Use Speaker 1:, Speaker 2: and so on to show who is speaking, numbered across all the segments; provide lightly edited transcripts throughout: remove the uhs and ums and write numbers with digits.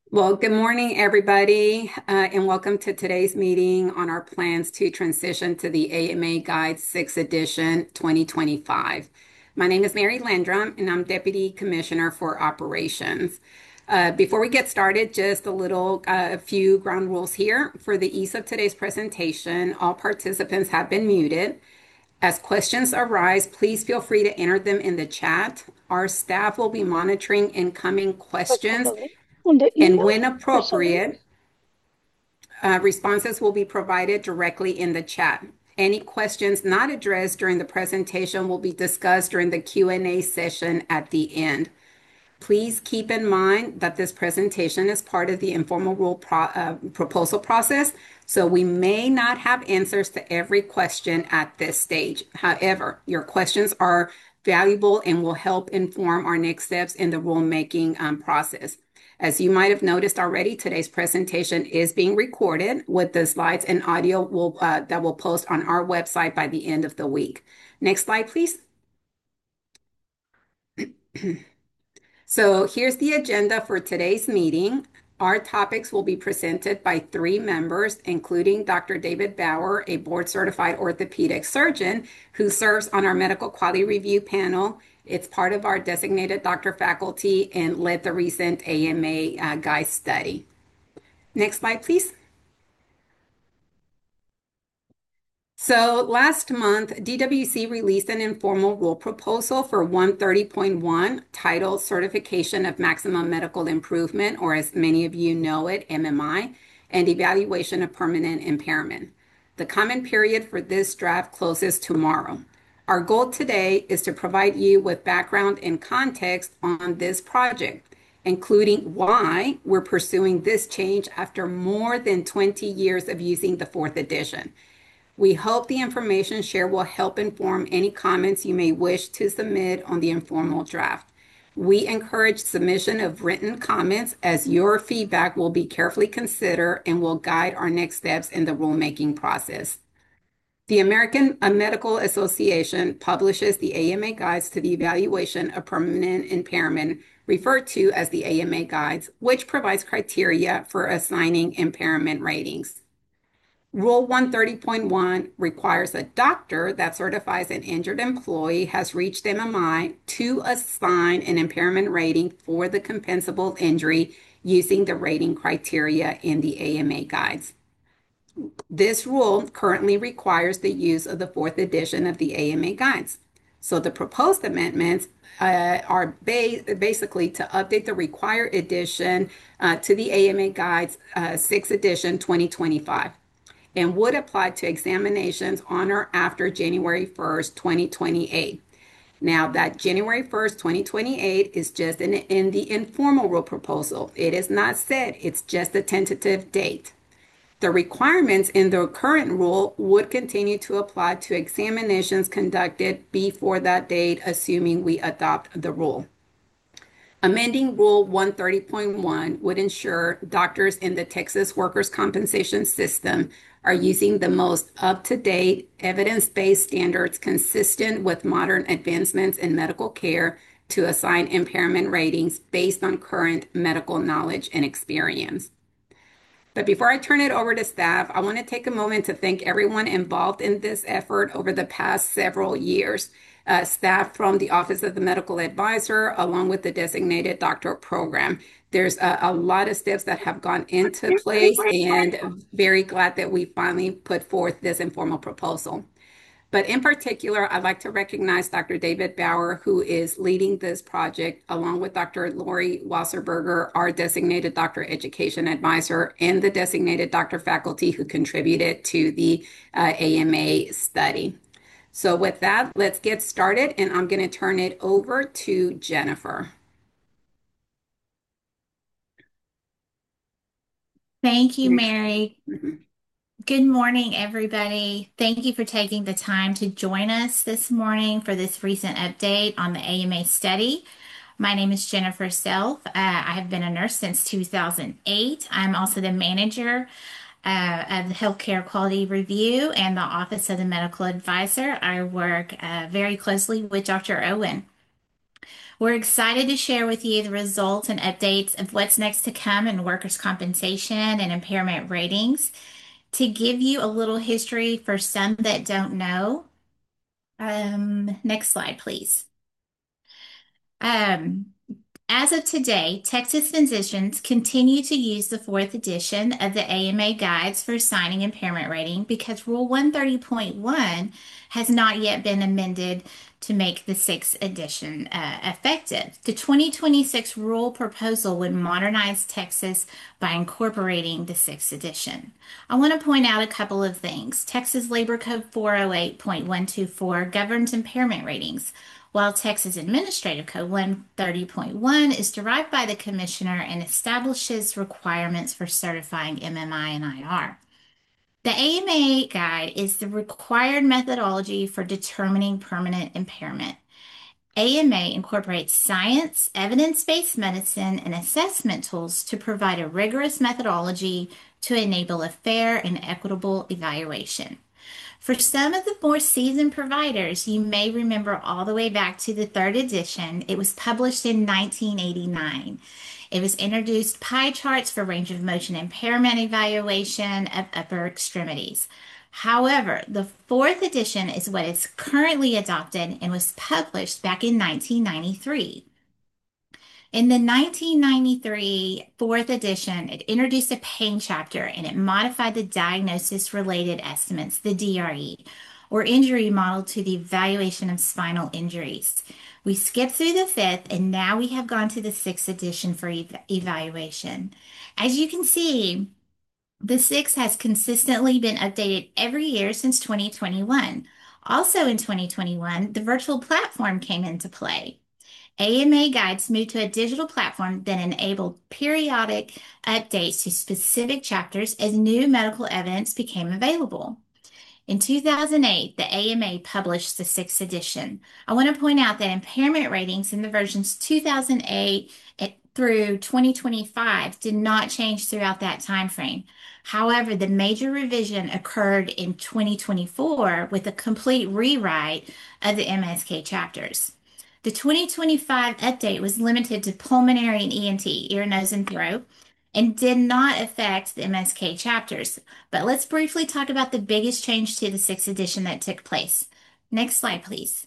Speaker 1: Well, good morning, everybody, and welcome to today's meeting on our plans to transition to the AMA Guide 6th edition 2025. My name is Mary Landrum, and I'm Deputy Commissioner for Operations. Before we get started, just a few ground rules here. For the ease of today's presentation, all participants have been muted. As questions arise, please feel free to enter them in the chat. Our staff will be monitoring incoming
Speaker 2: Click on the
Speaker 1: questions,
Speaker 2: link on the
Speaker 1: and
Speaker 2: email
Speaker 1: when
Speaker 2: or something.
Speaker 1: appropriate, responses will be provided directly in the chat. Any questions not addressed during the presentation will be discussed during the Q&A session at the end. Please keep in mind that this presentation is part of the informal proposal process, so we may not have answers to every question at this stage. However, your questions are valuable and will help inform our next steps in the rulemaking process. As you might have noticed already, today's presentation is being recorded with the slides and audio that will post on our website by the end of the week. Next slide, please. So here's the agenda for today's meeting. Our topics will be presented by three members, including Dr. David Bauer, a board certified orthopedic surgeon who serves on our medical quality review panel. It's part of our designated doctor faculty and led the recent AMA guide study. Next slide, please. So last month, DWC released an informal rule proposal for 130.1 titled Certification of Maximum Medical Improvement, or as many of you know it, MMI, and Evaluation of Permanent Impairment. The comment period for this draft closes tomorrow. Our goal today is to provide you with background and context on this project, including why we're pursuing this change after more than 20 years of using the fourth edition. We hope the information shared will help inform any comments you may wish to submit on the informal draft. We encourage submission of written comments as your feedback will be carefully considered and will guide our next steps in the rulemaking process. The American Medical Association publishes the AMA Guides to the Evaluation of Permanent Impairment, referred to as the AMA Guides, which provides criteria for assigning impairment ratings. Rule 130.1 requires a doctor that certifies an injured employee has reached MMI to assign an impairment rating for the compensable injury using the rating criteria in the AMA guides. This rule currently requires the use of the fourth edition of the AMA guides. So the proposed amendments are basically to update the required edition to the AMA guides 6th edition 2025 and would apply to examinations on or after January 1st, 2028. Now, that January 1st, 2028 is just in the informal rule proposal. It is not set, it's just a tentative date. The requirements in the current rule would continue to apply to examinations conducted before that date, assuming we adopt the rule. Amending Rule 130.1 would ensure doctors in the Texas workers' compensation system are using the most up-to-date, evidence-based standards consistent with modern advancements in medical care to assign impairment ratings based on current medical knowledge and experience. But before I turn it over to staff, I want to take a moment to thank everyone involved in this effort over the past several years. Staff from the Office of the Medical Advisor, along with the designated doctor program. There's a lot of steps that have gone into place, and very glad that we finally put forth this informal proposal. But in particular, I'd like to recognize Dr. David Bauer, who is leading this project, along with Dr. Lori Wasserberger, our designated doctor education advisor, and the designated doctor faculty who contributed to the AMA study. So with that, let's get started, and I'm going to turn it over to Jennifer.
Speaker 3: Thank you, Mary.
Speaker 1: Mhm.
Speaker 3: Good morning, everybody. Thank you for taking the time to join us this morning for this recent update on the AMA study. My name is Jennifer Self. I have been a nurse since 2008. I'm also the manager of the Healthcare Quality Review and the Office of the Medical Advisor. I work very closely with Dr. Owen. We're excited to share with you the results and updates of what's next to come in workers' compensation and impairment ratings. To give you a little history for some that don't know, next slide, please. Um, As of today, Texas physicians continue to use the fourth edition of the AMA guides for assigning impairment rating because Rule 130.1 has not yet been amended to make the sixth edition effective. The 2026 rule proposal would modernize Texas by incorporating the sixth edition. I want to point out a couple of things. Texas Labor Code 408.124 governs impairment ratings, while Texas Administrative Code 130.1 is derived by the Commissioner and establishes requirements for certifying MMI and IR. The AMA guide is the required methodology for determining permanent impairment. AMA incorporates science, evidence-based medicine, and assessment tools to provide a rigorous methodology to enable a fair and equitable evaluation. For some of the more seasoned providers, you may remember all the way back to the third edition. It was published in 1989. It was introduced pie charts for range of motion impairment evaluation of upper extremities. However, the fourth edition is what is currently adopted and was published back in 1993. In the 1993 fourth edition, it introduced a pain chapter and it modified the diagnosis related estimates, the DRE, or injury model to the evaluation of spinal injuries. We skipped through the fifth and now we have gone to the sixth edition for evaluation. As you can see, the sixth has consistently been updated every year since 2021. Also in 2021, the virtual platform came into play. AMA guides moved to a digital platform that enabled periodic updates to specific chapters as new medical evidence became available. In 2008, the AMA published the sixth edition. I want to point out that impairment ratings in the versions 2008 through 2025 did not change throughout that time frame. However, the major revision occurred in 2024 with a complete rewrite of the MSK chapters. The 2025 update was limited to pulmonary and ENT, ear, nose, and throat, and did not affect the MSK chapters. But let's briefly talk about the biggest change to the sixth edition that took place. Next slide, please.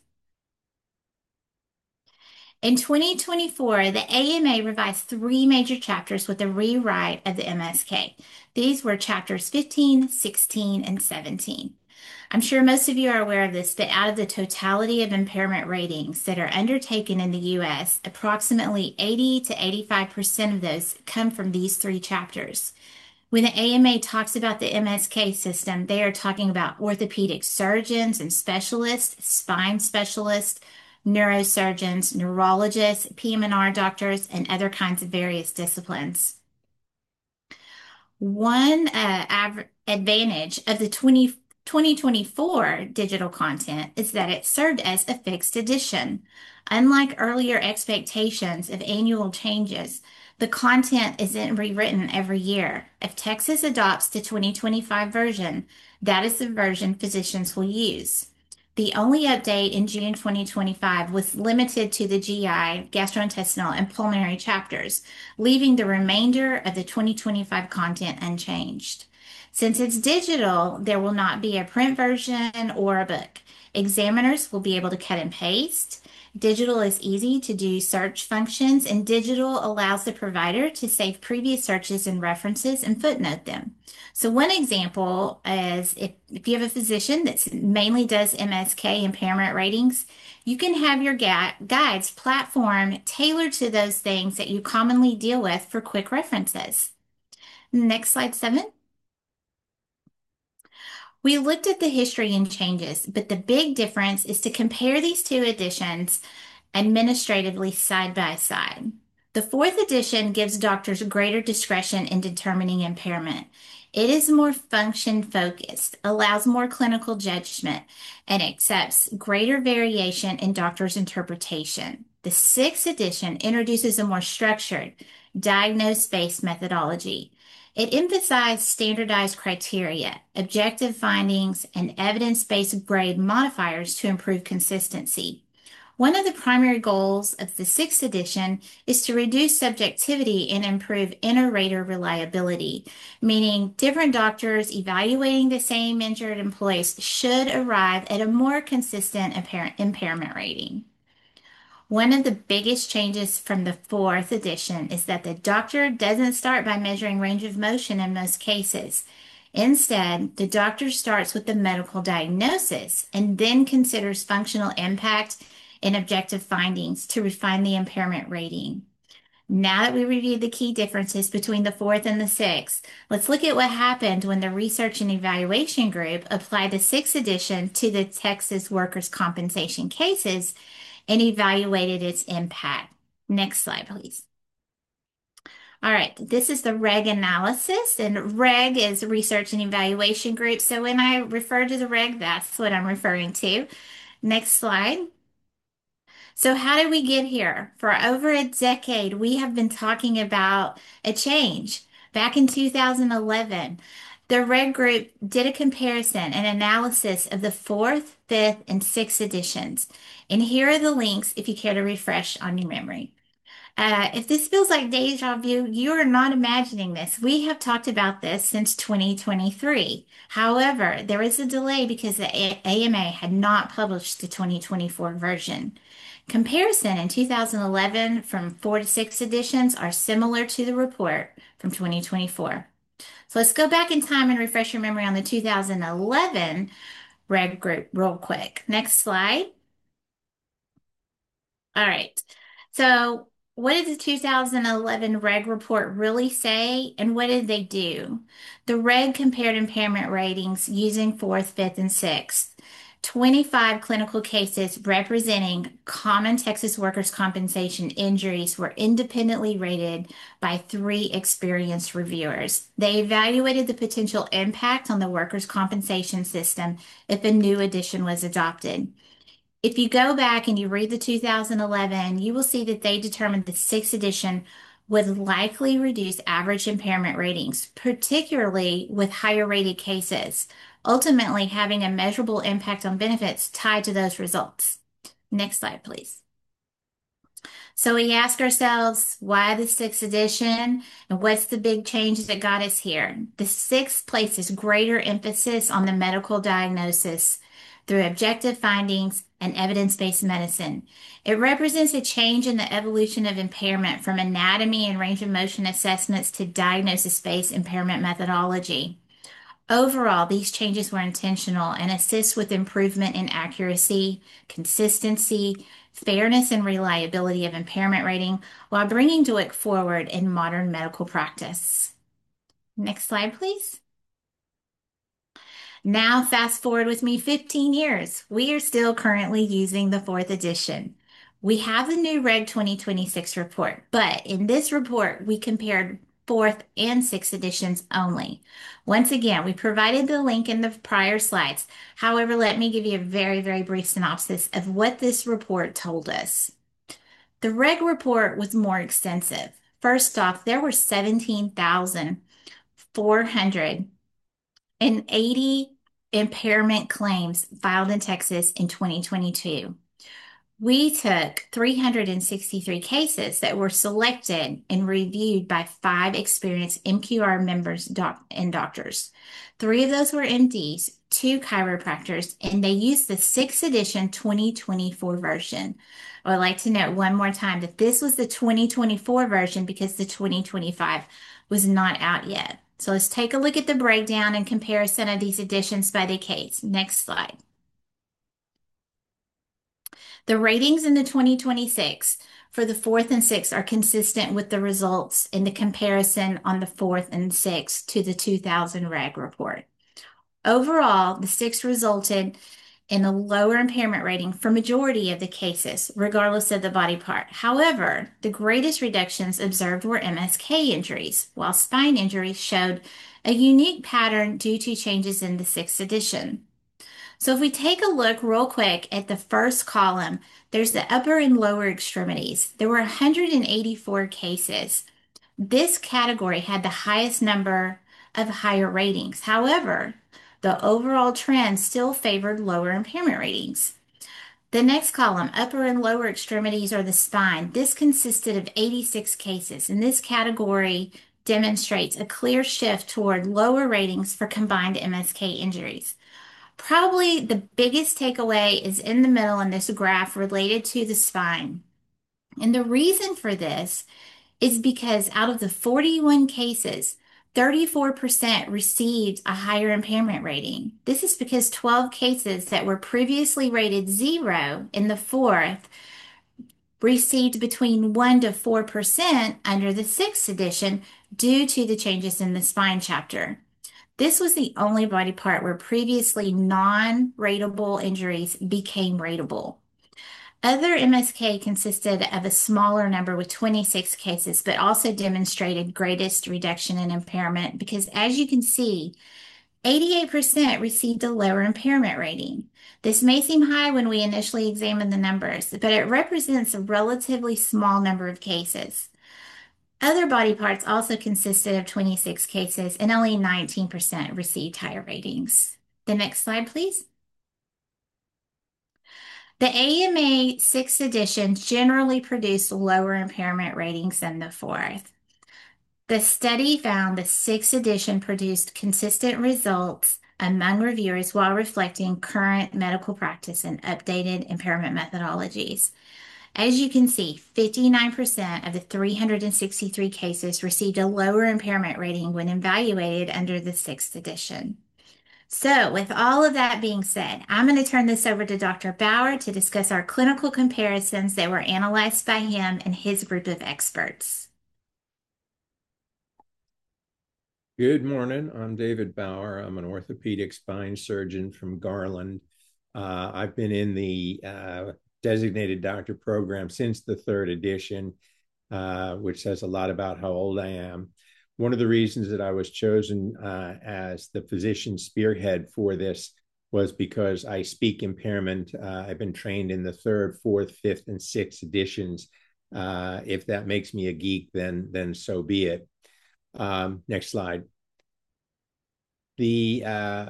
Speaker 3: In 2024, the AMA revised three major chapters with a rewrite of the MSK. These were chapters 15, 16, and 17. I'm sure most of you are aware of this, but out of the totality of impairment ratings that are undertaken in the US, approximately 80 to 85% of those come from these three chapters. When the AMA talks about the MSK system, they are talking about orthopedic surgeons and specialists, spine specialists, neurosurgeons, neurologists, PM&R doctors, and other kinds of various disciplines. One advantage of the 2024 digital content is that it served as a fixed edition. Unlike earlier expectations of annual changes, the content isn't rewritten every year. If Texas adopts the 2025 version, that is the version physicians will use. The only update in June 2025 was limited to the GI, gastrointestinal, and pulmonary chapters, leaving the remainder of the 2025 content unchanged. Since it's digital, there will not be a print version or a book. Examiners will be able to cut and paste. Digital is easy to do search functions, and digital allows the provider to save previous searches and references and footnote them. So one example is if you have a physician that mainly does MSK impairment ratings, you can have your guides platform tailored to those things that you commonly deal with for quick references. Next slide, 7. We looked at the history and changes, but the big difference is to compare these two editions administratively side by side. The fourth edition gives doctors greater discretion in determining impairment. It is more function focused, allows more clinical judgment, and accepts greater variation in doctors' interpretation. The sixth edition introduces a more structured, diagnosis-based methodology. It emphasized standardized criteria, objective findings, and evidence-based grade modifiers to improve consistency. One of the primary goals of the sixth edition is to reduce subjectivity and improve inter-rater reliability, meaning different doctors evaluating the same injured employees should arrive at a more consistent apparent impairment rating. One of the biggest changes from the fourth edition is that the doctor doesn't start by measuring range of motion in most cases. Instead, the doctor starts with the medical diagnosis and then considers functional impact and objective findings to refine the impairment rating. Now that we reviewed the key differences between the fourth and the sixth, let's look at what happened when the research and evaluation group applied the sixth edition to the Texas workers' compensation cases and evaluated its impact. Next slide, please. All right, this is the REG analysis, and REG is research and evaluation group. So when I refer to the REG, that's what I'm referring to. Next slide. So how did we get here? For over a decade, we have been talking about a change. Back in 2011, the REG group did a comparison and analysis of the fourth, fifth, and sixth editions. And here are the links if you care to refresh on your memory. If this feels like deja vu, you are not imagining this. We have talked about this since 2023. However, there is a delay because the AMA had not published the 2024 version. Comparison in 2011 from 4 to 6 editions are similar to the report from 2024. So let's go back in time and refresh your memory on the 2011 Reg group real quick. Next slide. All right. So, what did the 2011 Reg report really say, and what did they do? The Reg compared impairment ratings using fourth, fifth, and sixth. 25 clinical cases representing common Texas workers' compensation injuries were independently rated by three experienced reviewers. They evaluated the potential impact on the workers' compensation system if a new edition was adopted. If you go back and you read the 2011, you will see that they determined the sixth edition would likely reduce average impairment ratings, particularly with higher rated cases, ultimately having a measurable impact on benefits tied to those results. Next slide, please. So we ask ourselves, why the sixth edition and what's the big change that got us here? The sixth places greater emphasis on the medical diagnosis through objective findings and evidence-based medicine. It represents a change in the evolution of impairment from anatomy and range of motion assessments to diagnosis-based impairment methodology. Overall, these changes were intentional and assist with improvement in accuracy, consistency, fairness, and reliability of impairment rating while bringing DOIC forward in modern medical practice. Next slide, please. Now, fast forward with me 15 years. We are still currently using the fourth edition. We have the new Reg 2026 report, but in this report, we compared fourth and sixth editions only. Once again, we provided the link in the prior slides. However, let me give you a very, very brief synopsis of what this report told us. The Reg report was more extensive. First off, there were 17,480 impairment claims filed in Texas in 2022. We took 363 cases that were selected and reviewed by 5 experienced MQR members and doctors. 3 of those were MDs, 2 chiropractors, and they used the 6th edition 2024 version. I would like to note one more time that this was the 2024 version because the 2025 was not out yet. So let's take a look at the breakdown and comparison of these editions by the case. Next slide. The ratings in the 2026 for the fourth and sixth are consistent with the results in the comparison on the fourth and sixth to the 2000 RAG report. Overall, the sixth resulted in a lower impairment rating for majority of the cases, regardless of the body part. However, the greatest reductions observed were MSK injuries, while spine injuries showed a unique pattern due to changes in the sixth edition. So if we take a look real quick at the first column, there's the upper and lower extremities. There were 184 cases. This category had the highest number of higher ratings. However, the overall trend still favored lower impairment ratings. The next column, upper and lower extremities or the spine. This consisted of 86 cases, and this category demonstrates a clear shift toward lower ratings for combined MSK injuries. Probably the biggest takeaway is in the middle in this graph related to the spine. And the reason for this is because out of the 41 cases, 34% received a higher impairment rating. This is because 12 cases that were previously rated 0 in the fourth received between 1 to 4% under the sixth edition due to the changes in the spine chapter. This was the only body part where previously non-rateable injuries became rateable. Other MSK consisted of a smaller number with 26 cases, but also demonstrated greatest reduction in impairment because, as you can see, 88% received a lower impairment rating. This may seem high when we initially examine the numbers, but it represents a relatively small number of cases. Other body parts also consisted of 26 cases, and only 19% received higher ratings. The next slide, please. The AMA 6th edition generally produced lower impairment ratings than the fourth. The study found the 6th edition produced consistent results among reviewers while reflecting current medical practice and updated impairment methodologies. As you can see, 59% of the 363 cases received a lower impairment rating when evaluated under the 6th edition. So, with all of that being said, I'm going to turn this over to Dr. Bauer to discuss our clinical comparisons that were analyzed by him and his group of experts.
Speaker 2: Good morning. I'm David Bauer. I'm an orthopedic spine surgeon from Garland. I've been in the designated doctor program since the third edition, which says a lot about how old I am. One of the reasons that I was chosen as the physician spearhead for this was because I speak impairment. I've been trained in the third, fourth, fifth, and sixth editions. If that makes me a geek, then so be it. Next slide. The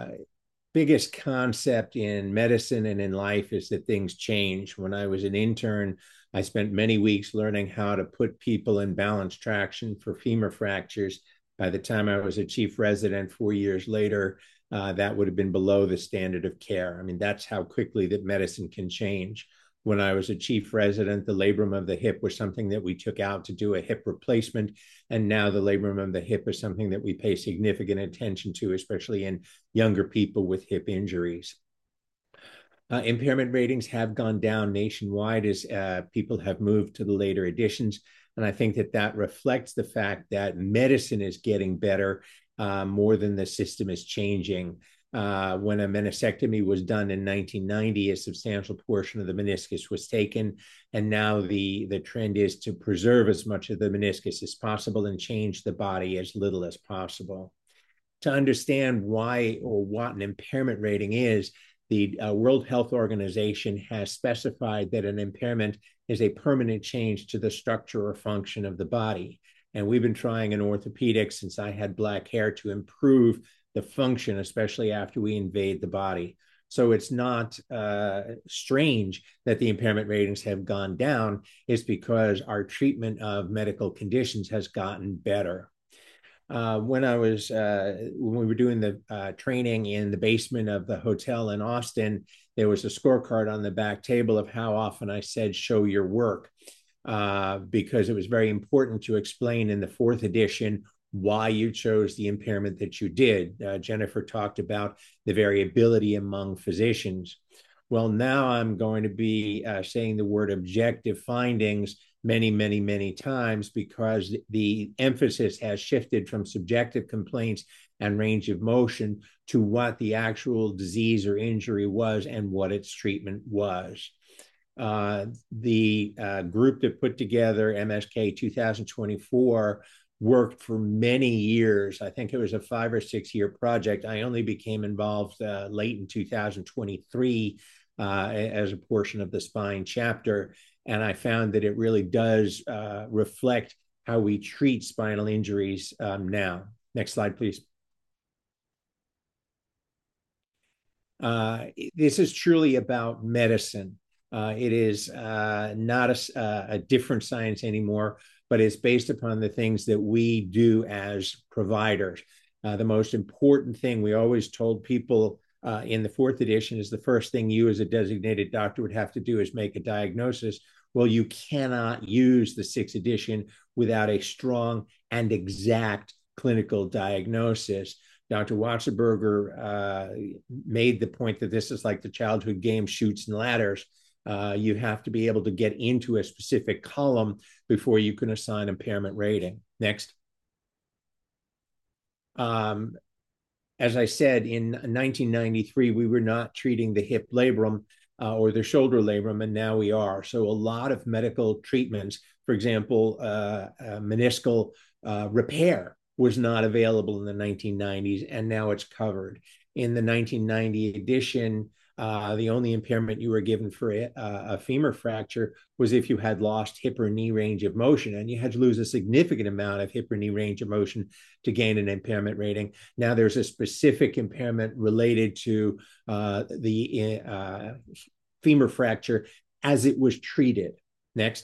Speaker 2: biggest concept in medicine and in life is that things change. When I was an intern, I spent many weeks learning how to put people in balance traction for femur fractures. By the time I was a chief resident 4 years later, that would have been below the standard of care. I mean, that's how quickly that medicine can change. When I was a chief resident, the labrum of the hip was something that we took out to do a hip replacement. And now the labrum of the hip is something that we pay significant attention to, especially in younger people with hip injuries. Impairment ratings have gone down nationwide as people have moved to the later editions. And I think that reflects the fact that medicine is getting better more than the system is changing. When a meniscectomy was done in 1990, a substantial portion of the meniscus was taken. And now the trend is to preserve as much of the meniscus as possible and change the body as little as possible. To understand why or what an impairment rating is, the World Health Organization has specified that an impairment is a permanent change to the structure or function of the body. And we've been trying in orthopedics since I had black hair to improve the function, especially after we invade the body. So it's not strange that the impairment ratings have gone down. It's because our treatment of medical conditions has gotten better. When we were doing the training in the basement of the hotel in Austin, there was a scorecard on the back table of how often I said, "Show your work," because it was very important to explain in the fourth edition why you chose the impairment that you did. Jennifer talked about the variability among physicians. Well, now I'm going to be saying the word objective findings many, many, many times because the emphasis has shifted from subjective complaints and range of motion to what the actual disease or injury was and what its treatment was. The group that put together MSK 2024 worked for many years. I think it was a 5 or 6 year project. I only became involved late in 2023 as a portion of the spine chapter. And I found that it really does reflect how we treat spinal injuries now. Next slide, please. This is truly about medicine. It is not a different science anymore, but it's based upon the things that we do as providers. The most important thing we always told people in the fourth edition is the first thing you as a designated doctor would have to do is make a diagnosis. Well, you cannot use the sixth edition without a strong and exact clinical diagnosis. Dr. Watzenberger made the point that this is like the childhood game Chutes and Ladders. You have to be able to get into a specific column before you can assign impairment rating. Next. As I said, in 1993, we were not treating the hip labrum or the shoulder labrum, and now we are. So a lot of medical treatments, for example, meniscal repair was not available in the 1990s, and now it's covered. In the 1990 edition, the only impairment you were given for a femur fracture was if you had lost hip or knee range of motion, and you had to lose a significant amount of hip or knee range of motion to gain an impairment rating. Now there's a specific impairment related to the femur fracture as it was treated. Next.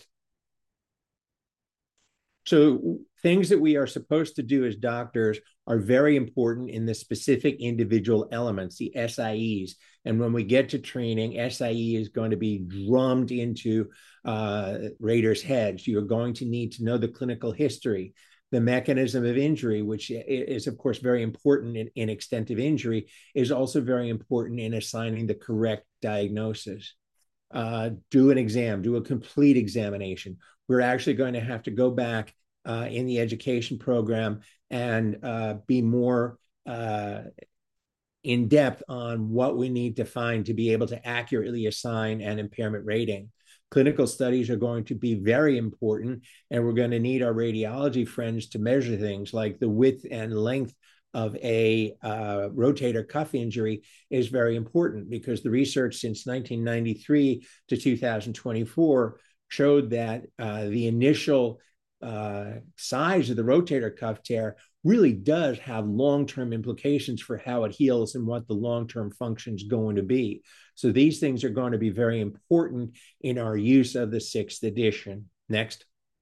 Speaker 2: So things that we are supposed to do as doctors are very important in the specific individual elements, the SIEs. And when we get to training, SIE is going to be drummed into raters' heads. You're going to need to know the clinical history, the mechanism of injury, which is, of course, very important in extensive injury, is also very important in assigning the correct diagnosis. Do an exam, do a complete examination. We're actually going to have to go back in the education program and be more in depth on what we need to find to be able to accurately assign an impairment rating. Clinical studies are going to be very important, and we're going to need our radiology friends to measure things like the width and length of a rotator cuff injury is very important, because the research since 1993 to 2024 showed that the initial size of the rotator cuff tear really does have long-term implications for how it heals and what the long-term function is going to be. So these things are going to be very important in our use of the sixth edition. Next.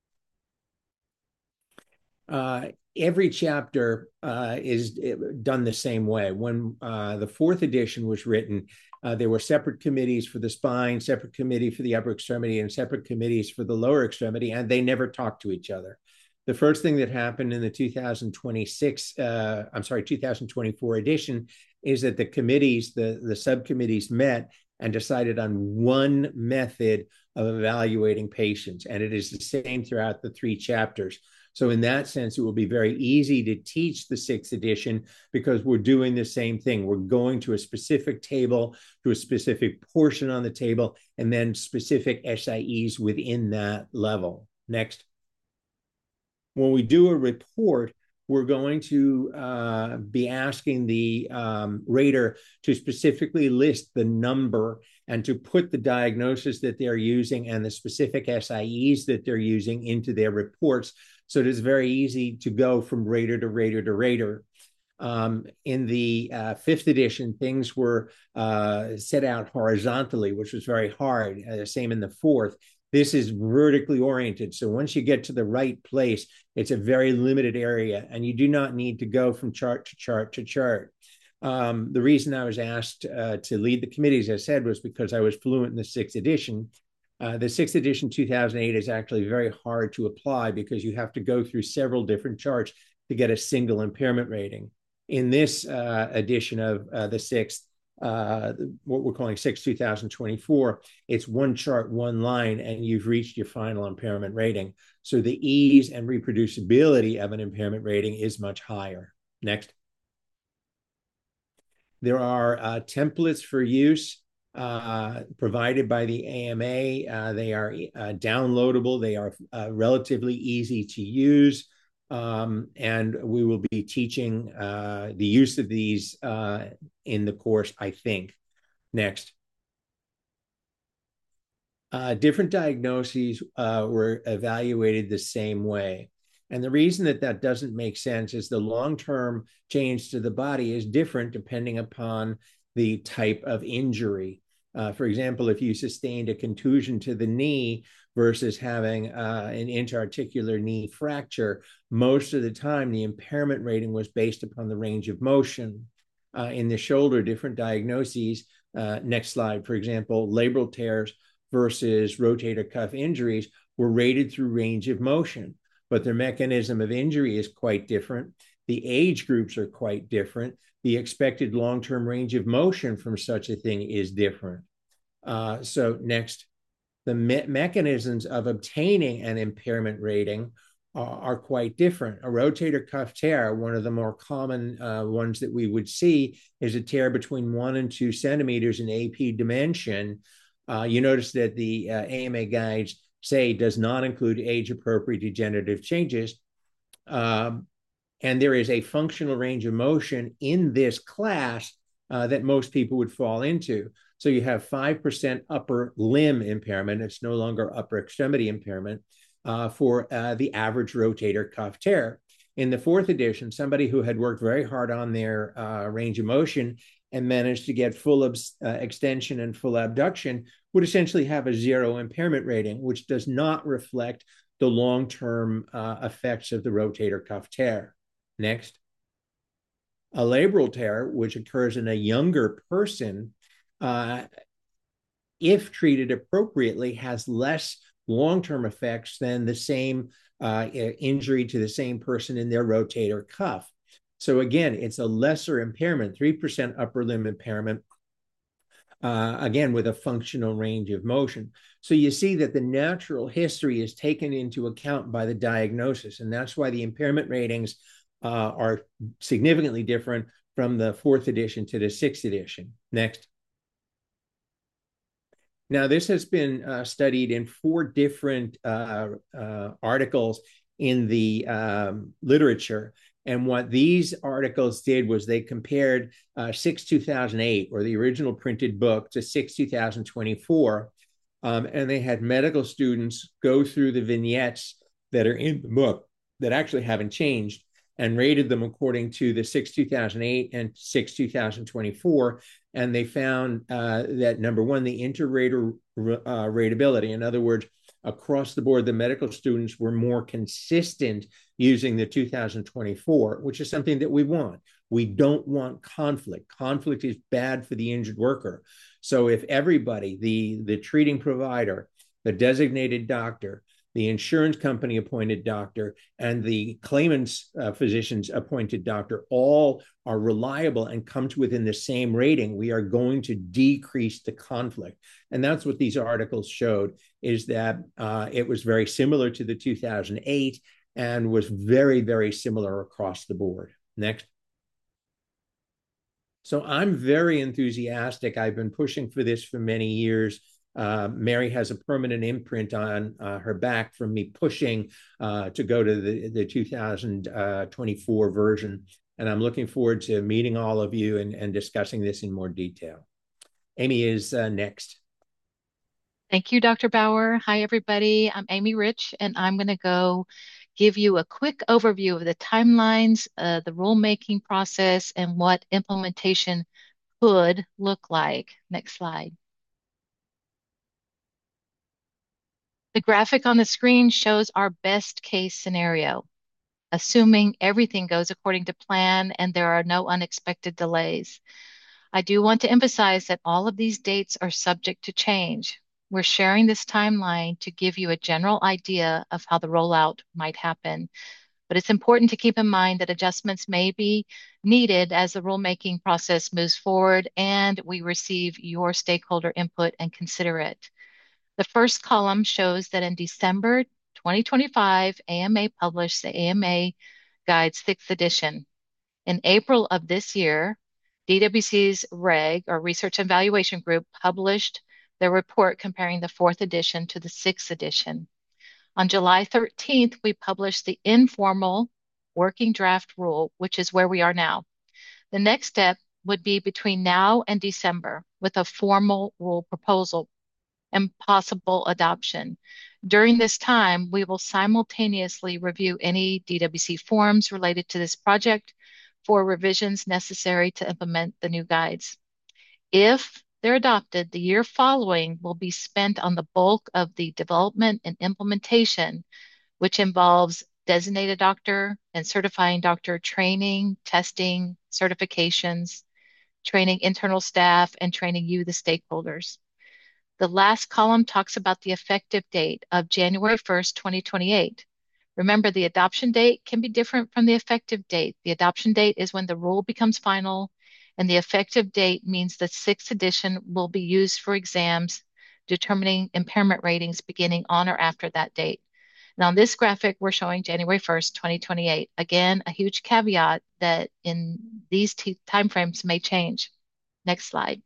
Speaker 2: Every chapter is done the same way. When the fourth edition was written, there were separate committees for the spine, separate committee for the upper extremity, and separate committees for the lower extremity, and they never talked to each other. The first thing that happened in the 2024 edition is that the committees, the subcommittees met and decided on one method of evaluating patients, and it is the same throughout the three chapters. So in that sense, it will be very easy to teach the sixth edition because we're doing the same thing. We're going to a specific table, to a specific portion on the table, and then specific SIEs within that level. Next. When we do a report, we're going to be asking the rater to specifically list the number and to put the diagnosis that they're using and the specific SIEs that they're using into their reports. So it is very easy to go from rater to rater to rater. In the fifth edition, things were set out horizontally, which was very hard. Same in the fourth. This is vertically oriented. So once you get to the right place, it's a very limited area, and you do not need to go from chart to chart to chart. The reason I was asked to lead the committee, as I said, was because I was fluent in the sixth edition. The sixth edition 2008 is actually very hard to apply because you have to go through several different charts to get a single impairment rating. In this edition of the sixth, what we're calling 6/2024, it's one chart, one line, and you've reached your final impairment rating. So the ease and reproducibility of an impairment rating is much higher. Next. There are templates for use provided by the AMA. They are downloadable. They are relatively easy to use. And we will be teaching the use of these in the course, I think. Next. Different diagnoses were evaluated the same way. And the reason that that doesn't make sense is the long-term change to the body is different depending upon the type of injury. For example, if you sustained a contusion to the knee versus having an interarticular knee fracture, most of the time the impairment rating was based upon the range of motion. In the shoulder, different diagnoses. Next slide, for example, labral tears versus rotator cuff injuries were rated through range of motion, but their mechanism of injury is quite different. The age groups are quite different. The expected long-term range of motion from such a thing is different. So next, the mechanisms of obtaining an impairment rating are quite different. A rotator cuff tear, one of the more common ones that we would see, is a tear between 1 and 2 centimeters in AP dimension. You notice that the AMA guides say does not include age-appropriate degenerative changes. And there is a functional range of motion in this class that most people would fall into. So you have 5% upper limb impairment. It's no longer upper extremity impairment for the average rotator cuff tear. In the 4th edition, somebody who had worked very hard on their range of motion and managed to get full extension and full abduction would essentially have a 0 impairment rating, which does not reflect the long-term effects of the rotator cuff tear. Next. A labral tear, which occurs in a younger person, if treated appropriately, has less long-term effects than the same injury to the same person in their rotator cuff. So again, it's a lesser impairment, 3% upper limb impairment, again, with a functional range of motion. So you see that the natural history is taken into account by the diagnosis, and that's why the impairment ratings are significantly different from the 4th edition to the 6th edition. Next. Now, this has been studied in 4 different articles in the literature. And what these articles did was they compared 6/2008, or the original printed book, to 6/2024. And they had medical students go through the vignettes that are in the book that actually haven't changed and rated them according to the 6/2008 and 6/2024. And they found that, number one, the inter-rater ratability, in other words, across the board, the medical students were more consistent using the 2024, which is something that we want. We don't want conflict. Conflict is bad for the injured worker. So if everybody, the treating provider, the designated doctor, the insurance company appointed doctor, and the claimant's physician's appointed doctor all are reliable and come to within the same rating, we are going to decrease the conflict. And that's what these articles showed, is that it was very similar to the 2008 and was very, very similar across the board. Next. So I'm very enthusiastic. I've been pushing for this for many years. Mary has a permanent imprint on her back from me pushing to go to the 2024 version. And I'm looking forward to meeting all of you and discussing this in more detail. Amy is next.
Speaker 4: Thank you, Dr. Bauer. Hi, everybody. I'm Amy Rich, and I'm going to go give you a quick overview of the timelines, the rulemaking process, and what implementation could look like. Next slide. The graphic on the screen shows our best case scenario, assuming everything goes according to plan and there are no unexpected delays. I do want to emphasize that all of these dates are subject to change. We're sharing this timeline to give you a general idea of how the rollout might happen. But it's important to keep in mind that adjustments may be needed as the rulemaking process moves forward and we receive your stakeholder input and consider it. The first column shows that in December 2025, AMA published the AMA Guide 6th edition. In April of this year, DWC's REG, or Research and Evaluation Group, published their report comparing the 4th edition to the 6th edition. On July 13th, we published the informal working draft rule, which is where we are now. The next step would be between now and December with a formal rule proposal and possible adoption. During this time, we will simultaneously review any DWC forms related to this project for revisions necessary to implement the new guides. If they're adopted, the year following will be spent on the bulk of the development and implementation, which involves designated doctor and certifying doctor training, testing, certifications, training internal staff, and training you, the stakeholders. The last column talks about the effective date of January 1st, 2028. Remember, the adoption date can be different from the effective date. The adoption date is when the rule becomes final, and the effective date means the sixth edition will be used for exams determining impairment ratings beginning on or after that date. Now, on this graphic, we're showing January 1st, 2028. Again, a huge caveat that in these timeframes may change. Next slide.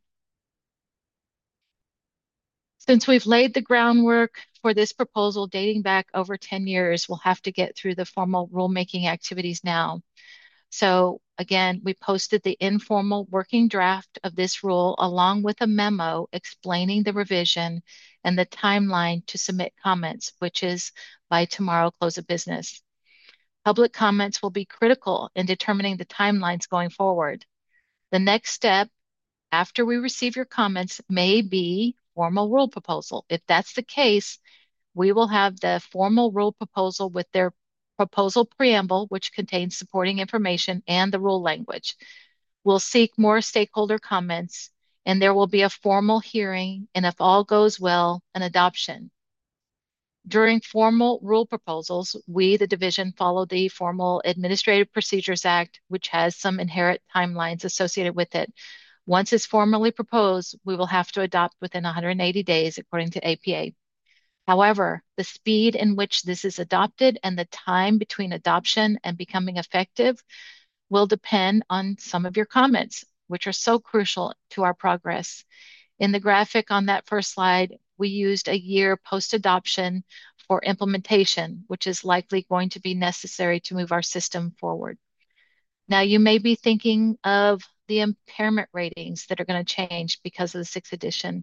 Speaker 4: Since we've laid the groundwork for this proposal dating back over 10 years, we'll have to get through the formal rulemaking activities now. So again, we posted the informal working draft of this rule along with a memo explaining the revision and the timeline to submit comments, which is by tomorrow close of business. Public comments will be critical in determining the timelines going forward. The next step after we receive your comments may be formal rule proposal. If that's the case, we will have the formal rule proposal with their proposal preamble, which contains supporting information and the rule language. We'll seek more stakeholder comments, and there will be a formal hearing, and if all goes well, an adoption. During formal rule proposals, we, the division, follow the Formal Administrative Procedures Act, which has some inherent timelines associated with it. Once it's formally proposed, we will have to adopt within 180 days according to APA. However, the speed in which this is adopted and the time between adoption and becoming effective will depend on some of your comments, which are so crucial to our progress. In the graphic on that first slide, we used a year post-adoption for implementation, which is likely going to be necessary to move our system forward. Now, you may be thinking of the impairment ratings that are going to change because of the sixth edition.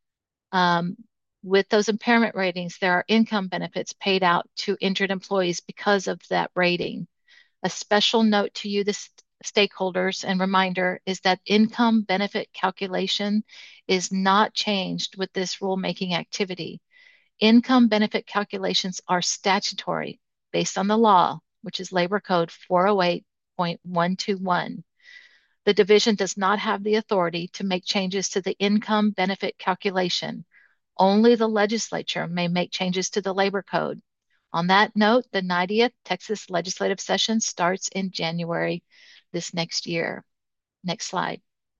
Speaker 4: With those impairment ratings, there are income benefits paid out to injured employees because of that rating. A special note to you, the stakeholders, and reminder is that income benefit calculation is not changed with this rulemaking activity. Income benefit calculations are statutory based on the law, which is Labor Code 408.121. The division does not have the authority to make changes to the income benefit calculation. Only the legislature may make changes to the Labor Code. On that note, the 90th Texas legislative session starts in January this next year. Next slide.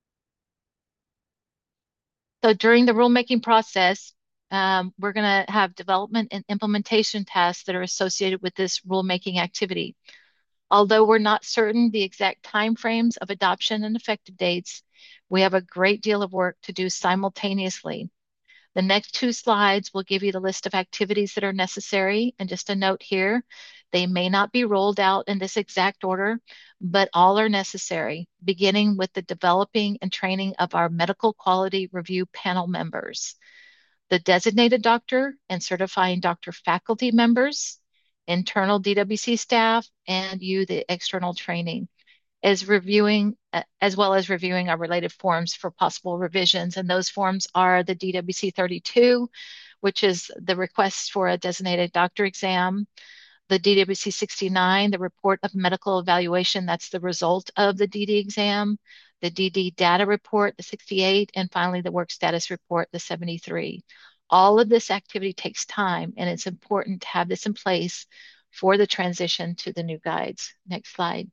Speaker 4: So during the rulemaking process, we're going to have development and implementation tasks that are associated with this rulemaking activity. Although we're not certain the exact timeframes of adoption and effective dates, we have a great deal of work to do simultaneously. The next two slides will give you the list of activities that are necessary. And just a note here, they may not be rolled out in this exact order, but all are necessary, beginning with the developing and training of our medical quality review panel members, the designated doctor and certifying doctor faculty members, internal DWC staff, and you, the external training, as well as reviewing our related forms for possible revisions. And those forms are the DWC 32, which is the request for a designated doctor exam, the DWC 69, the report of medical evaluation, that's the result of the DD exam, the DD data report, the 68, and finally the work status report, the 73. All of this activity takes time, and it's important to have this in place for the transition to the new guides. Next slide.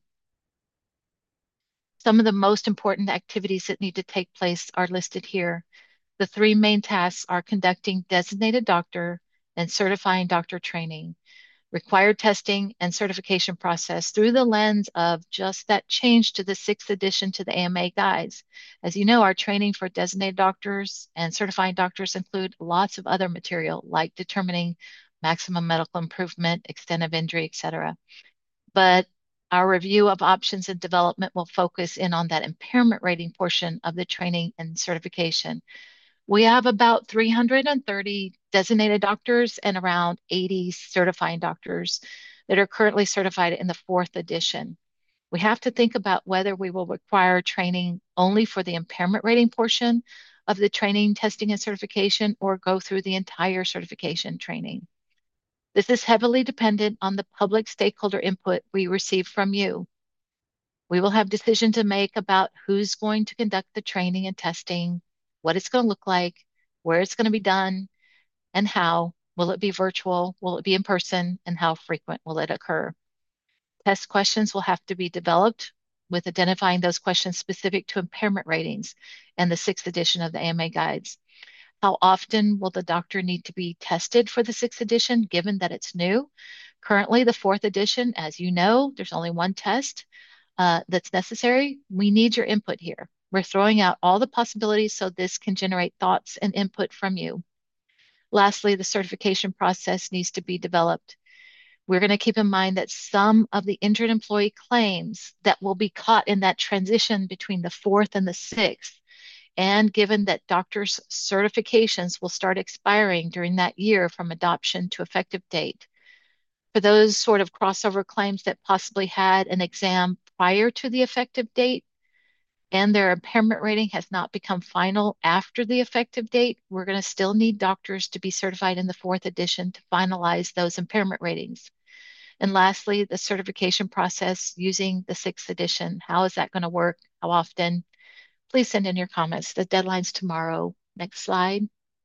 Speaker 4: Some of the most important activities that need to take place are listed here. The three main tasks are conducting designated doctor and certifying doctor training, required testing and certification process through the lens of just that change to the sixth edition to the AMA guides. As you know, our training for designated doctors and certifying doctors include lots of other material like determining maximum medical improvement, extent of injury, etc. But our review of options and development will focus in on that impairment rating portion of the training and certification. We have about 330 designated doctors and around 80 certifying doctors that are currently certified in the fourth edition. We have to think about whether we will require training only for the impairment rating portion of the training, testing, and certification, or go through the entire certification training. This is heavily dependent on the public stakeholder input we receive from you. We will have decision to make about who's going to conduct the training and testing, what it's going to look like, where it's going to be done, and how. Will it be virtual? Will it be in person? And how frequent will it occur? Test questions will have to be developed with identifying those questions specific to impairment ratings and the sixth edition of the AMA guides. How often will the doctor need to be tested for the sixth edition, given that it's new? Currently, the fourth edition, as you know, there's only one test that's necessary. We need your input here. We're throwing out all the possibilities so this can generate thoughts and input from you. Lastly, the certification process needs to be developed. We're going to keep in mind that some of the injured employee claims that will be caught in that transition between the fourth and the sixth, and given that doctors' certifications will start expiring during that year from adoption to effective date. For those sort of crossover claims that possibly had an exam prior to the effective date and their impairment rating has not become final after the effective date, we're going to still need doctors to be certified in the fourth edition to finalize those impairment ratings. And lastly, the certification process using the sixth edition. How is that going to work? How often? Please send in your comments. The deadline's tomorrow. Next slide.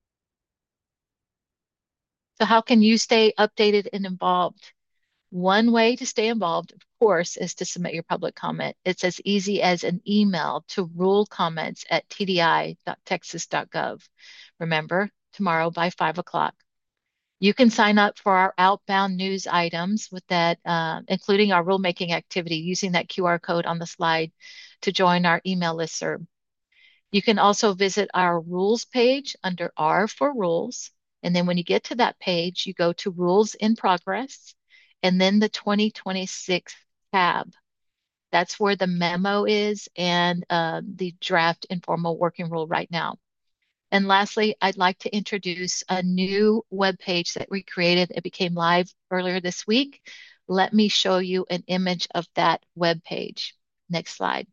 Speaker 4: So how can you stay updated and involved? One way to stay involved, of course, is to submit your public comment. It's as easy as an email to rulecomments@tdi.texas.gov. Remember, tomorrow by 5 o'clock. You can sign up for our outbound news items with that, including our rulemaking activity, using that QR code on the slide to join our email listserv. You can also visit our rules page under R for rules. And then when you get to that page, you go to rules in progress and then the 2026 tab. That's where the memo is and the draft informal working rule right now. And lastly, I'd like to introduce a new web page that we created. It became live earlier this week. Let me show you an image of that web page. Next slide.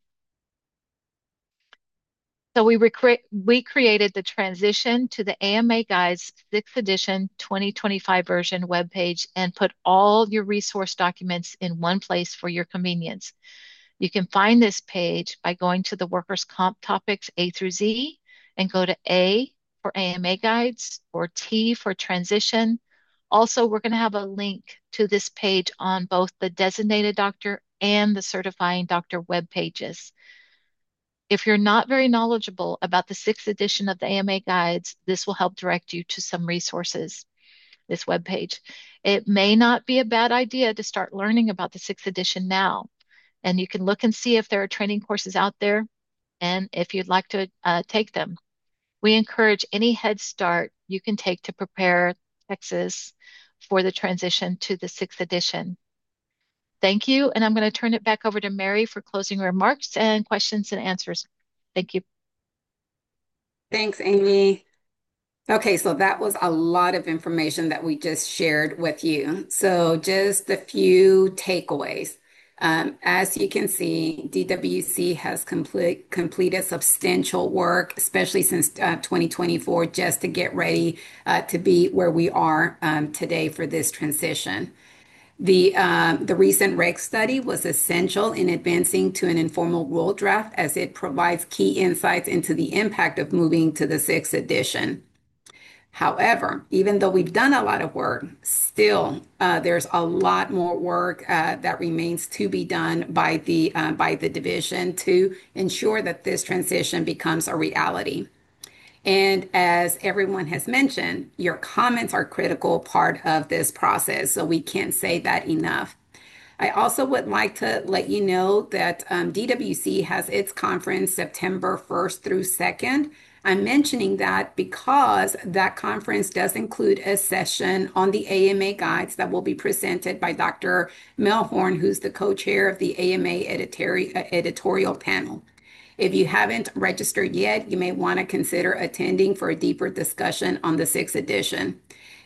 Speaker 4: So we created the transition to the AMA Guides 6th edition 2025 version webpage and put all your resource documents in one place for your convenience. You can find this page by going to the workers' comp topics A through Z and go to A for AMA Guides or T for transition. Also, we're going to have a link to this page on both the designated doctor and the certifying doctor web pages. If you're not very knowledgeable about the 6th edition of the AMA guides, this will help direct you to some resources, this webpage. It may not be a bad idea to start learning about the 6th edition now. And you can look and see if there are training courses out there and if you'd like to take them. We encourage any head start you can take to prepare Texas for the transition to the 6th edition. Thank you, and I'm going to turn it back over to Mary for closing remarks and questions and answers. Thank you.
Speaker 1: Thanks, Amy. Okay, so that was a lot of information that we just shared with you. So just a few takeaways. As you can see, DWC has completed substantial work, especially since 2024, just to get ready to be where we are today for this transition. The recent REG study was essential in advancing to an informal rule draft as it provides key insights into the impact of moving to the 6th edition. However, even though we've done a lot of work, still there's a lot more work that remains to be done by the division to ensure that this transition becomes a reality. And as everyone has mentioned, your comments are a critical part of this process, so we can't say that enough. I also would like to let you know that DWC has its conference September 1st through 2nd. I'm mentioning that because that conference does include a session on the AMA guides that will be presented by Dr. Mel Horn, who's the co-chair of the AMA editorial panel. If you haven't registered yet, you may want to consider attending for a deeper discussion on the 6th edition.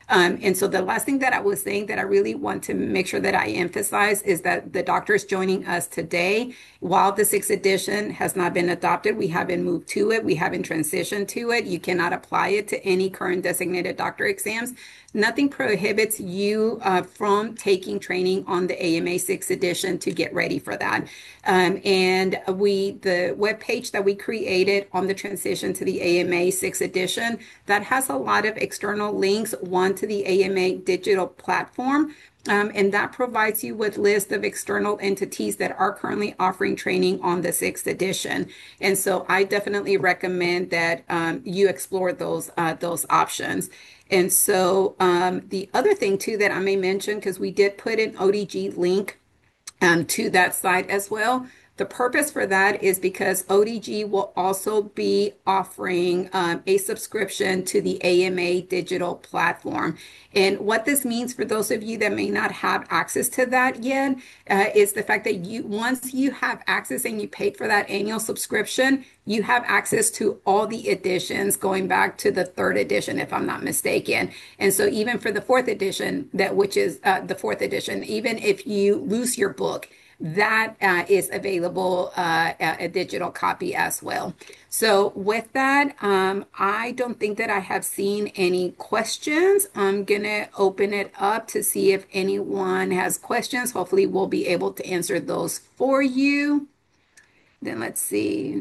Speaker 1: And so the last thing that I was saying that I really want to make sure that I emphasize is that the doctors joining us today, while the sixth edition has not been adopted, we haven't moved to it, we haven't transitioned to it. You cannot apply it to any current designated doctor exams. Nothing prohibits you from taking training on the AMA 6th edition to get ready for that. And the web page that we created on the transition to the AMA 6th edition, that has a lot of external links, one to the AMA digital platform. And that provides you with lists of external entities that are currently offering training on the sixth edition. And so I definitely recommend that you explore those options. And so the other thing too that I may mention, because we did put an ODG link to that site as well. The purpose for that is because ODG will also be offering a subscription to the AMA digital platform. And what this means for those of you that may not have access to that yet is the fact that once you have access and you paid for that annual subscription, you have access to all the editions going back to the third edition, if I'm not mistaken. And so even for the fourth edition, which is the fourth edition, even if you lose your book, that is available a digital copy as well. So with that, I don't think that I have seen any questions. I'm gonna open it up to see if anyone has questions. Hopefully we'll be able to answer those for you. Then let's see.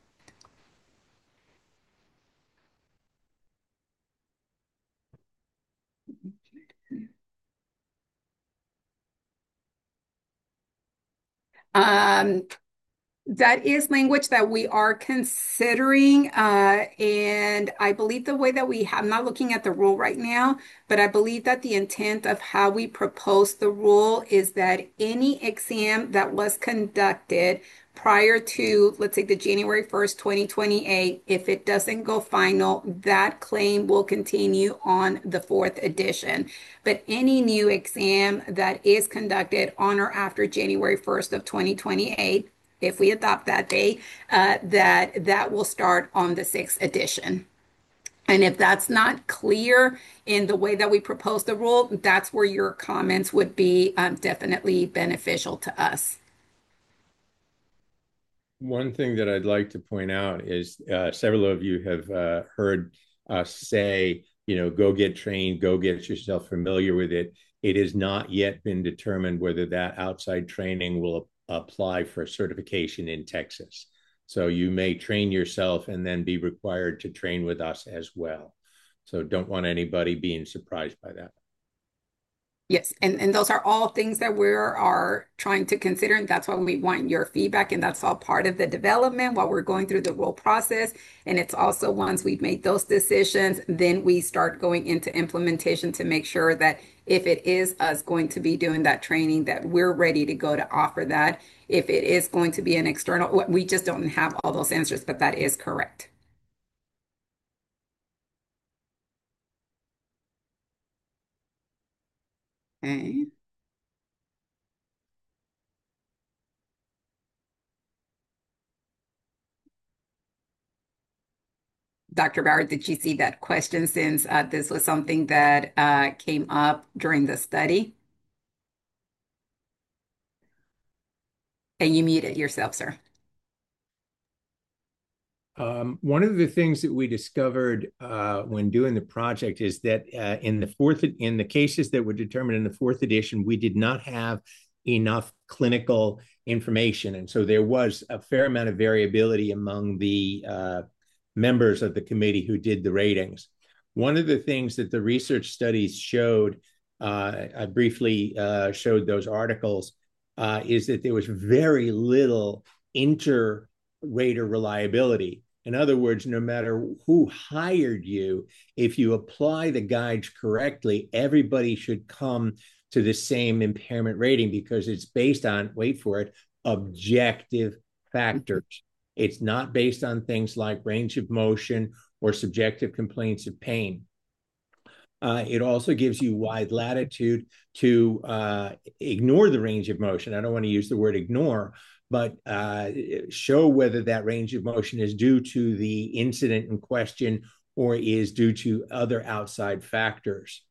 Speaker 1: Um, That is language that we are considering. And I believe the way that I'm not looking at the rule right now, but I believe that the intent of how we propose the rule is that any exam that was conducted prior to, let's say, the January 1st, 2028, if it doesn't go final, that claim will continue on the fourth edition. But any new exam that is conducted on or after January 1st of 2028, if we adopt that date, that will start on the sixth edition. And if that's not clear in the way that we propose the rule, that's where your comments would be definitely beneficial to us.
Speaker 2: One thing that I'd like to point out is several of you have heard us say, go get trained, go get yourself familiar with it. It has not yet been determined whether that outside training will apply for certification in Texas. So you may train yourself and then be required to train with us as well. So don't want anybody being surprised by that.
Speaker 1: Yes, and those are all things that we are trying to consider, and that's why we want your feedback, and that's all part of the development while we're going through the rule process. And it's also once we've made those decisions, then we start going into implementation to make sure that if it is us going to be doing that training, that we're ready to go to offer that. If it is going to be an external, we just don't have all those answers, but that is correct. Okay. Dr. Bauer, did you see that question since this was something that came up during the study? And you muted yourself, sir.
Speaker 2: One of the things that we discovered when doing the project is that in the cases that were determined in the fourth edition, we did not have enough clinical information, and so there was a fair amount of variability among the members of the committee who did the ratings. One of the things that the research studies showed, I briefly showed those articles, is that there was very little inter-rater reliability. In other words, no matter who hired you, if you apply the guides correctly, everybody should come to the same impairment rating because it's based on, wait for it, objective factors. It's not based on things like range of motion or subjective complaints of pain. It also gives you wide latitude to ignore the range of motion. I don't want to use the word ignore, but show whether that range of motion is due to the incident in question or is due to other outside factors.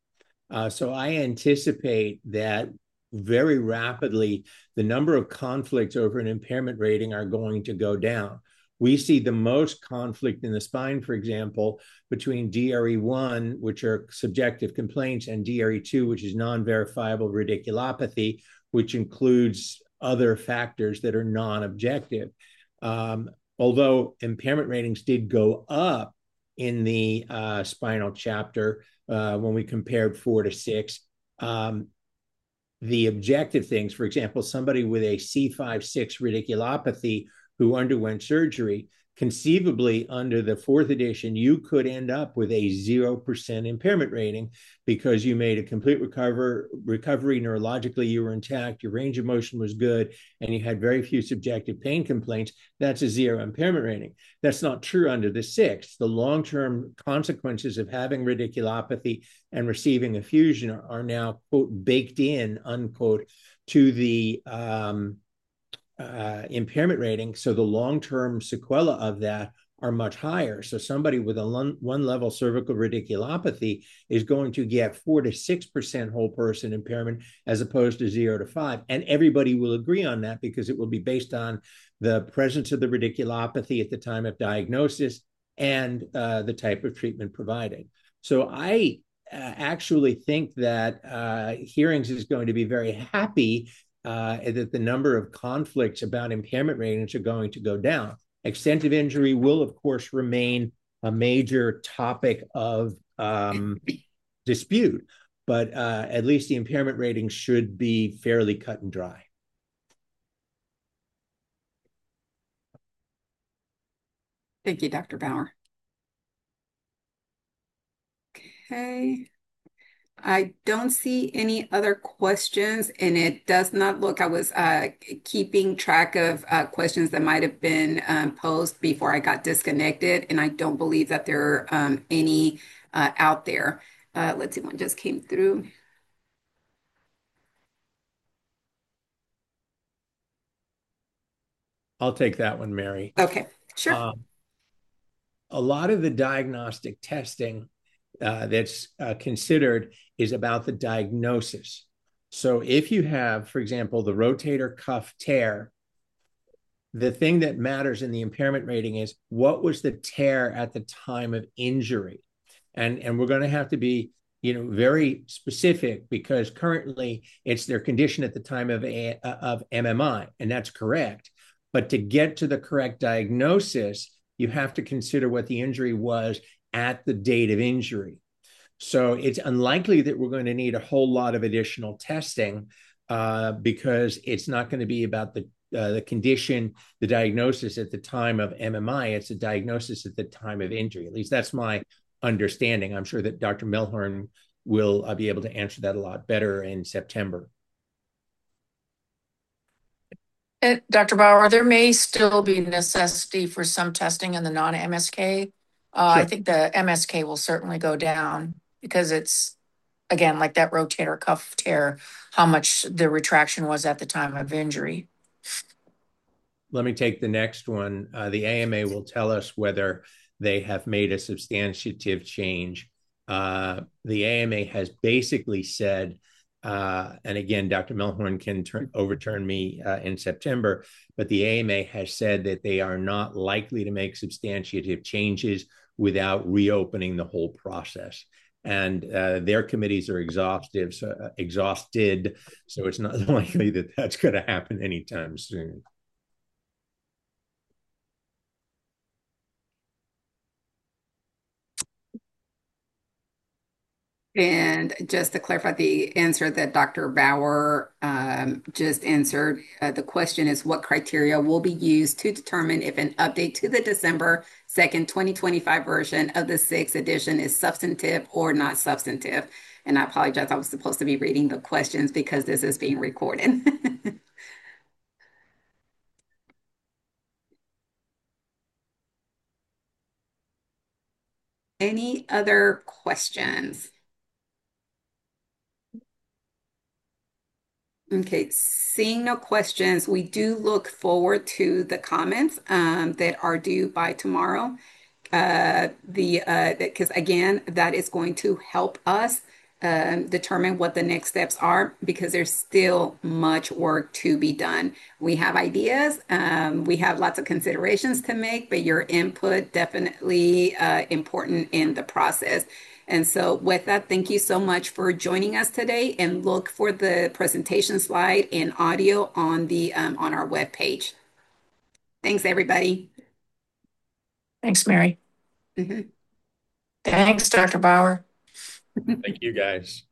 Speaker 2: So I anticipate that very rapidly the number of conflicts over an impairment rating are going to go down. We see the most conflict in the spine, for example, between DRE1, which are subjective complaints, and DRE2, which is non-verifiable radiculopathy, which includes other factors that are non-objective. Although impairment ratings did go up in the spinal chapter when we compared 4 to 6, the objective things, for example, somebody with a C5-6 radiculopathy who underwent surgery, conceivably under the fourth edition, you could end up with a 0% impairment rating because you made a complete recovery. Neurologically, you were intact, your range of motion was good, and you had very few subjective pain complaints. That's a 0 impairment rating. That's not true under the sixth. The long-term consequences of having radiculopathy and receiving a fusion are now, quote, baked in, unquote, to the impairment rating. So the long-term sequela of that are much higher. So somebody with a one level cervical radiculopathy is going to get 4 to 6% whole person impairment as opposed to 0 to 5. And everybody will agree on that because it will be based on the presence of the radiculopathy at the time of diagnosis and the type of treatment provided. So I actually think that hearings is going to be very happy that the number of conflicts about impairment ratings are going to go down. Extent of injury will, of course, remain a major topic of dispute, but at least the impairment ratings should be fairly cut and dry.
Speaker 1: Thank you, Dr. Bauer. Okay. I don't see any other questions, and it does not look, I was keeping track of questions that might have been posed before I got disconnected, and I don't believe that there are any out there. Let's see, one just came through.
Speaker 2: I'll take that one, Mary.
Speaker 1: Okay, sure.
Speaker 2: A lot of the diagnostic testing that's considered is about the diagnosis. So if you have, for example, the rotator cuff tear, the thing that matters in the impairment rating is what was the tear at the time of injury. And we're going to have to be very specific because currently it's their condition at the time of MMI, and that's correct. But to get to the correct diagnosis, you have to consider what the injury was at the date of injury. So it's unlikely that we're going to need a whole lot of additional testing because it's not going to be about the condition, the diagnosis at the time of MMI. It's a diagnosis at the time of injury. At least that's my understanding. I'm sure that Dr. Melhorn will be able to answer that a lot better in September.
Speaker 5: Dr. Bauer, there may still be necessity for some testing in the non-MSK. Sure. I think the MSK will certainly go down because it's, again, like that rotator cuff tear, how much the retraction was at the time of injury.
Speaker 2: Let me take the next one. The AMA will tell us whether they have made a substantive change. The AMA has basically said, and again, Dr. Melhorn can overturn me in September, but the AMA has said that they are not likely to make substantive changes without reopening the whole process. And their committees are exhausted, so it's not likely that that's going to happen anytime soon.
Speaker 1: And just to clarify the answer that Dr. Bauer just answered, the question is what criteria will be used to determine if an update to the December 2nd, 2025 version of the 6th edition is substantive or not substantive? And I apologize, I was supposed to be reading the questions because this is being recorded. Any other questions? Okay, seeing no questions, we do look forward to the comments that are due by tomorrow. Because again, that is going to help us determine what the next steps are because there's still much work to be done. We have ideas, we have lots of considerations to make, but your input definitely important in the process. And so with that, thank you so much for joining us today and look for the presentation slide and audio on the on our webpage. Thanks, everybody.
Speaker 5: Thanks, Mary.
Speaker 1: Mhm.
Speaker 5: Thanks, Dr. Bauer.
Speaker 2: Thank you, guys.